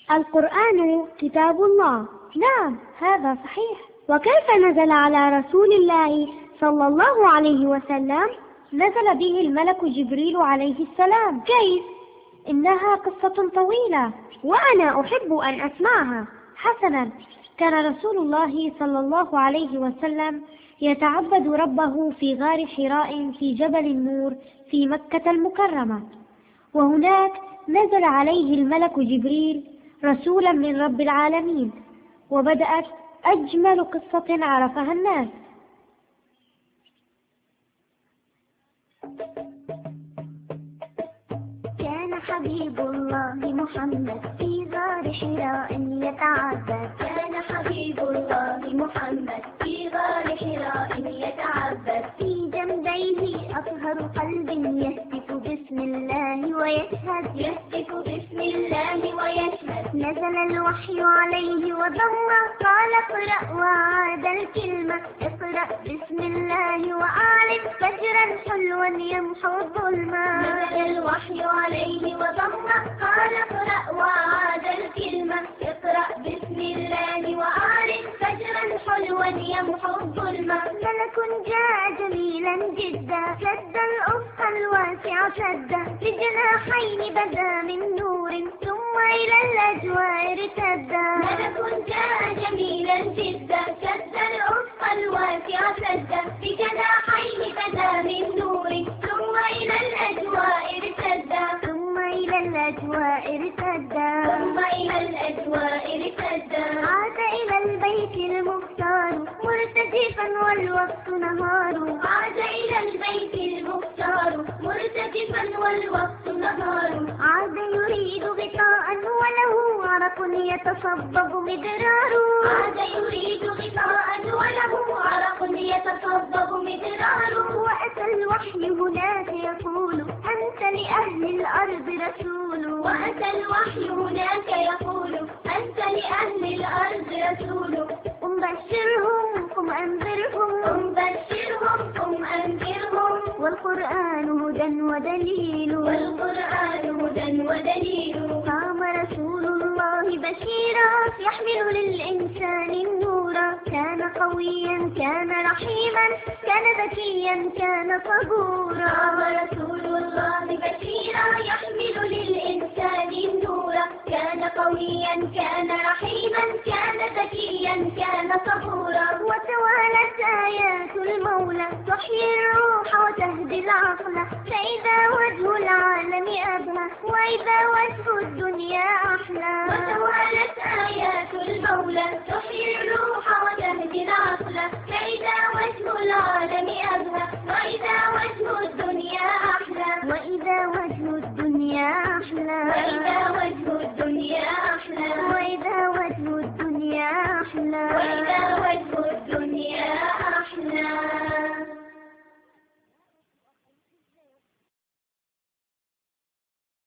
القرآن كتاب الله. نعم، هذا صحيح. وكيف نزل على رسول الله صلى الله عليه وسلم؟ نزل به الملك جبريل عليه السلام. كيف؟ إنها قصة طويلة وأنا أحب أن أسمعها. حسنا، كان رسول الله صلى الله عليه وسلم يتعبد ربه في غار حراء في جبل النور في مكة المكرمة، وهناك نزل عليه الملك جبريل رسولا من رب العالمين، وبدأت أجمل قصة عرفها الناس. كان حبيب الله محمد في غار حراء يتعبد. كان حبيب الله محمد في غار حراء يتعبد. في جنبيه أطهر قلب يهتف بسم الله ويشهد. يهتف بسم الله ويشهد. نزل الوحي عليه وضم قال اقرأ وعاد الكلمة. اقرأ بسم الله وأعلم فجرا حلوا يمحو الظلمة. نزل الوحي عليه وضم قال اقرأ وعاد الكلمة. اقرأ بسم الله وأعلم فجرا حلوا يمحو الظلمة. ملك جاء جميلا جدا سد الأفق الواسع سدا. بجناحين بدا من نور ثم إلى الأجواء ارتدا. ملك جاء جميلا جدا سد الأفق الواسع سدا. بجناحين بدا من نور ثم إلى الأجواء ارتدا. ثم إلى الأجواء ارتدا. ثم إلى الأجواء ارتدا. عاد إلى البيت المختار مرتجفا والوقت نهار. عاد إلى البيت المختار مرتجفا والوقت نهار. عاد يريد غطاء وله عرق يتصبب مدرار. عاد يريد غطاء وله عرق يتصبب مدرار. وأتى الوحي هناك يقول أنت لأهل الأرض رسول. وأتى الوحي هناك يقول أنت لأهل الأرض رسول. قم بشرهم قم أنذرهم. قم بشرهم قم أنذرهم. والقرآن هدى ودليل. والقرآن هدى ودليل. قام رسول الله بشيرا يحمل للإنسان النورا. كان قويا كان رحيما كان ذكيا كان صبورا. قام رسول الله بشيرا يحمل للإنسان النورا. كان قويا كان رحيما كان ذكيا كان صبورا. وتوالت آيات المولى تحيي الروح وتهدي العقل. فإذا وجه العالم أبهى وإذا وجه الدنيا أحلى. وتوالت آيات المولى تحيي الروح وتهدي العقل. فإذا وجه العالم أبهى وإذا وجه الدنيا أحلى. وإذا وجه الدنيا أحلى. وإذا وجه الدنيا أحلى. وإذا وجه الدنيا أحلى. وإذا وجه الدنيا أحلى.